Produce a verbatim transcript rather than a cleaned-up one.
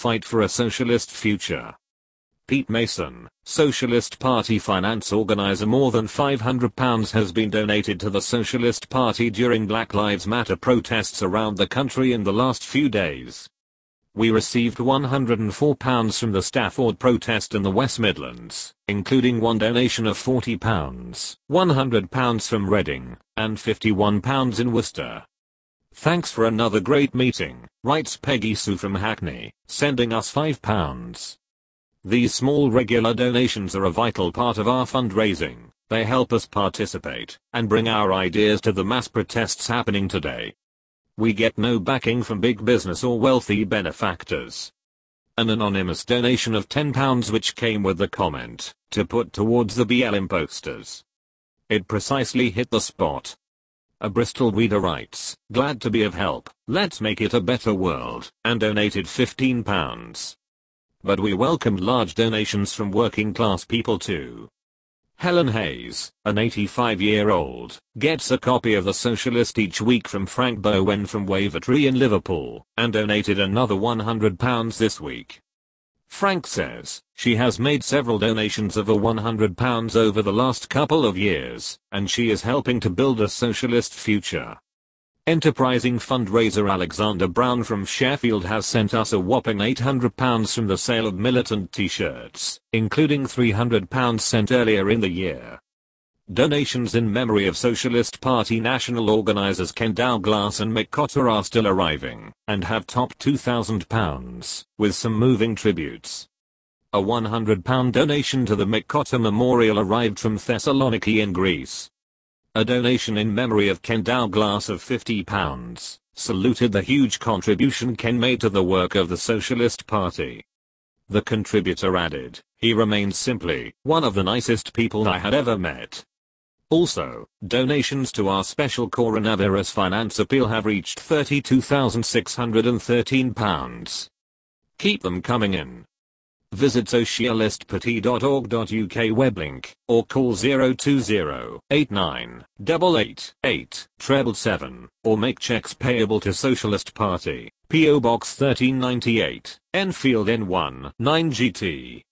fight for a socialist future. Pete Mason, Socialist Party finance organizer. More than five hundred pounds has been donated to the Socialist Party during Black Lives Matter protests around the country in the last few days. We received one hundred four pounds from the Stafford protest in the West Midlands, including one donation of forty pounds, one hundred pounds from Reading, and fifty-one pounds in Worcester. Thanks for another great meeting, writes Peggy Sue from Hackney, sending us five pounds. These small regular donations are a vital part of our fundraising. They help us participate and bring our ideas to the mass protests happening today. We get no backing from big business or wealthy benefactors. An anonymous donation of ten pounds which came with the comment, to put towards the B L M posters. It precisely hit the spot. A Bristol reader writes, glad to be of help, let's make it a better world, and donated fifteen pounds. But we welcomed large donations from working class people too. Helen Hayes, an eighty-five-year-old, gets a copy of The Socialist each week from Frank Bowen from Wavertree in Liverpool, and donated another one hundred pounds this week. Frank says, she has made several donations of a one hundred pounds over the last couple of years, and she is helping to build a socialist future. Enterprising fundraiser Alexander Brown from Sheffield has sent us a whopping eight hundred pounds from the sale of militant t-shirts, including three hundred pounds sent earlier in the year. Donations in memory of Socialist Party national organisers Ken Douglas and Mick Cotter are still arriving, and have topped two thousand pounds, with some moving tributes. A one hundred pound donation to the Mick Cotter Memorial arrived from Thessaloniki in Greece. A donation in memory of Ken Douglas of fifty pounds saluted the huge contribution Ken made to the work of the Socialist Party. The contributor added, he remains simply one of the nicest people I had ever met. Also, donations to our special coronavirus finance appeal have reached thirty-two thousand six hundred thirteen pounds. Keep them coming in. Visit socialistparty dot org dot U K web link, or call zero two zero, eight nine, eight eight eight, seven seven seven, or make checks payable to Socialist Party, P O Box thirteen ninety-eight, Enfield N one, nine G T.